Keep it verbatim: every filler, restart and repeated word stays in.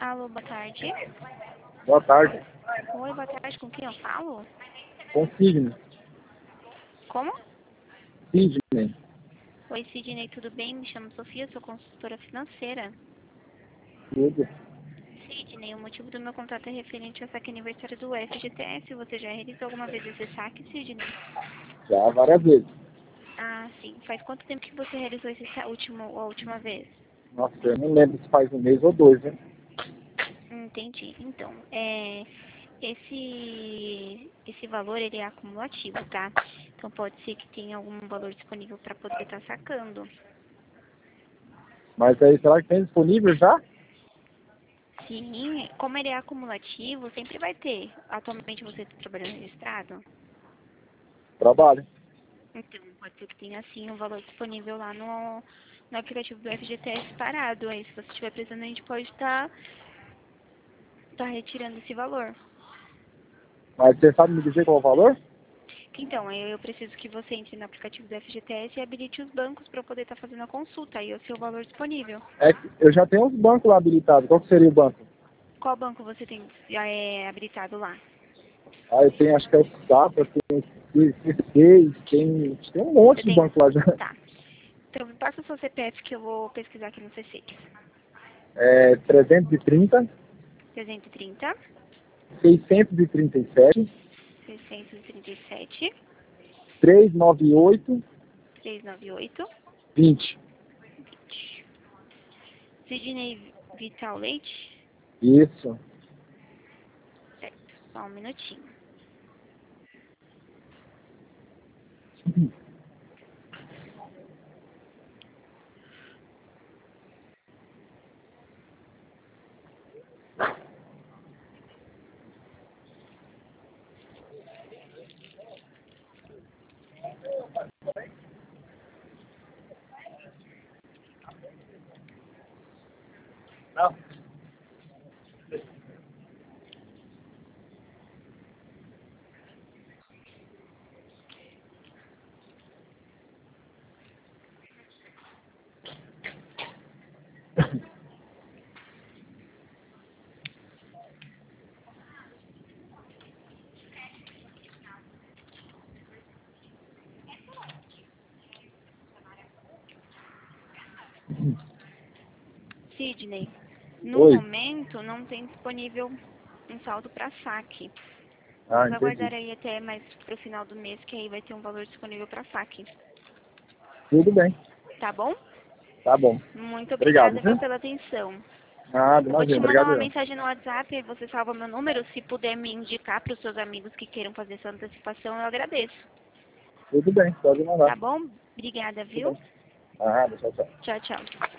Alô, boa tarde. Boa tarde. Oi, boa tarde. Com quem eu falo? Com Sidney. Como? Sidney. Oi, Sidney, tudo bem? Me chamo Sofia, sou consultora financeira. Tudo. Sidney, o motivo do meu contato é referente ao saque aniversário do F G T S. Você já realizou alguma vez esse saque, Sidney? Já várias vezes. Ah, sim. Faz quanto tempo que você realizou esse sa- último, a última vez? Nossa, eu não lembro se faz um mês ou dois, né? Entendi. Então, é, esse, esse valor ele é acumulativo, tá? Então pode ser que tenha algum valor disponível para poder estar sacando. Mas aí, será que tem disponível já? Sim, como ele é acumulativo, sempre vai ter. Atualmente você está trabalhando registrado? Trabalho. Então, pode ser que tenha sim um valor disponível lá no, no aplicativo do F G T S parado. Aí, se você estiver precisando, a gente pode estar tá, tá retirando esse valor. Mas você sabe me dizer qual é o valor? Então, aí eu preciso que você entre no aplicativo do F G T S e habilite os bancos para poder estar fazendo a consulta. Aí é o seu valor disponível. É que eu já tenho uns bancos lá habilitados. Qual que seria o banco? Qual banco você tem já é habilitado lá? Ah, eu tenho, acho que é o Safra, tem o C seis, tem, tem um monte Você de tem? banco lá já. Tá. Então, me passa o seu C P F que eu vou pesquisar aqui no C seis. É trezentos e trinta, trezentos e trinta, seiscentos e trinta e sete, seiscentos e trinta e sete, trezentos e noventa e oito, trezentos e noventa e oito, vinte. vinte. Sidney Vital Leite? Isso. Certo. Só um minutinho. Não. Sidney, no Oi. momento não tem disponível um saldo para saque. Ah, Vamos entendi. aguardar aí até mais pro final do mês, que aí vai ter um valor disponível para saque. Tudo bem. Tá bom? Tá bom. Muito Obrigado, obrigada, viu, viu? pela atenção. Nada, Eu vou te imagina. mandar Obrigado uma eu. mensagem no WhatsApp, aí você salva meu número. Se puder me indicar para os seus amigos que queiram fazer essa antecipação, eu agradeço. Tudo bem, pode mandar. Tá bom? Obrigada, Tudo viu? bem. Ah, tchau, tchau. Tchau, tchau.